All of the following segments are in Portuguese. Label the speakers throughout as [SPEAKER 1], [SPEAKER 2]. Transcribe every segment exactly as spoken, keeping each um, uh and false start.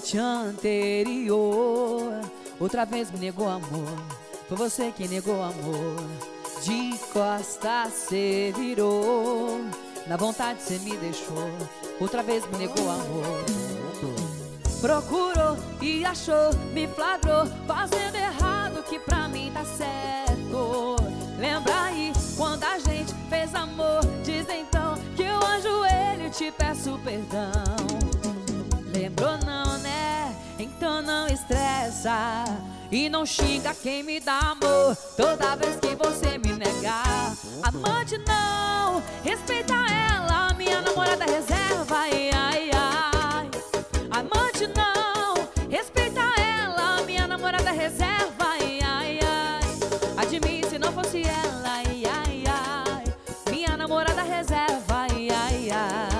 [SPEAKER 1] noite anterior, outra vez me negou amor. Foi você que negou amor. De costas cê virou, na vontade cê me deixou. Outra vez me negou amor. Procurou e achou, me flagrou, fazendo errado que pra mim tá certo. Lembra aí quando a gente fez amor? Diz então que eu ajoelho e te peço perdão. Lembrou não, né? Então não estressa e não xinga quem me dá amor toda vez que você me negar. Amante não, respeita ela, minha namorada reserva. Ai, ai, ai. Amante não, respeita ela, minha namorada reserva. Ai, ai, ai. Admite se não fosse ela. Ai, ai, ai. Minha namorada reserva. Ai, ai, ai.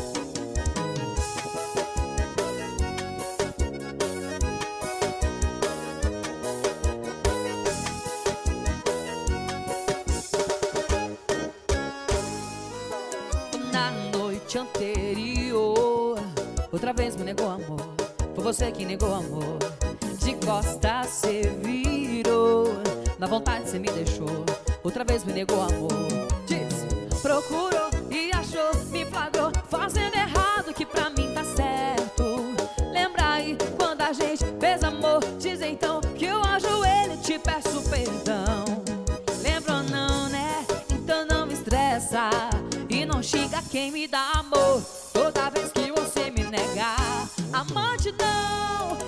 [SPEAKER 1] Na noite anterior, outra vez me negou amor. Foi você que negou amor. De costas cê virou, na vontade cê me deixou. Outra vez me negou amor. Diz, procurou e achou, me flagrou, fazendo errado que pra mim tá certo. Lembra aí quando a gente fez amor? Diz então que eu ajoelho e te peço perdão. Lembra ou não, né? Então não me estressa e não xinga quem me dá amor toda vez que você me negar. Amante não,